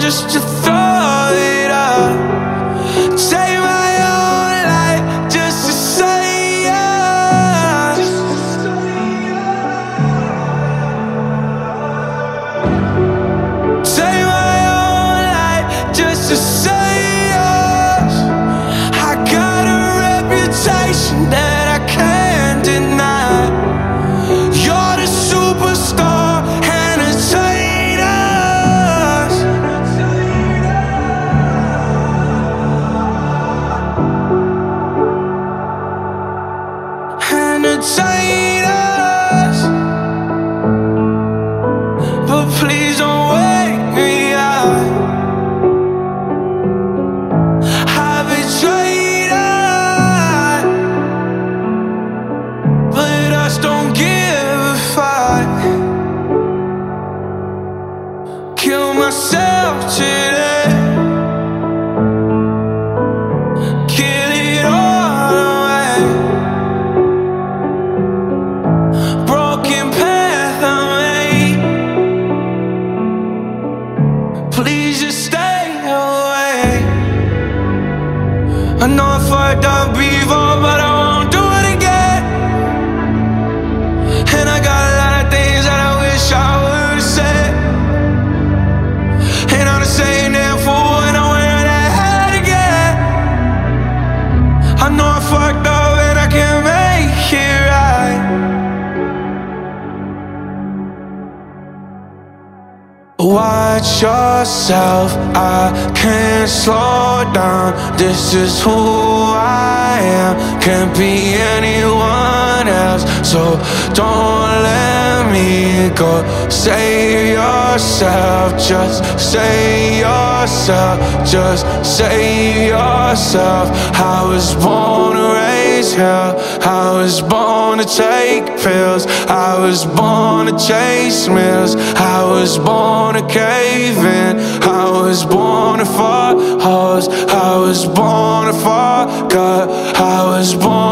just to throw it up. Take my own life just to say yes. Take my own life just to say yes. I got a reputation that I can't deny. You're the superstar entertainers. Entertainers. But please don't wake me up. I betrayed us, but us don't give a fuck. Kill myself today. Kill it all away. Broken path I made. Please just stay away. I know I fucked up before, but I won't do it again. And I got a lot of things that I wish I would've said. And I'm the same damn fool and I wear that hat again. I know I fucked up and I can't make it right. Watch yourself, I can't slow down. This is who I am, can't be anyone else. So don't let me go. Save yourself, just save yourself, just save yourself. I was born to raise hell, I was born to take pills, I was born to chase meals, I was born to cave in, I was born to fuck hoes, I was born to fuck up, I was born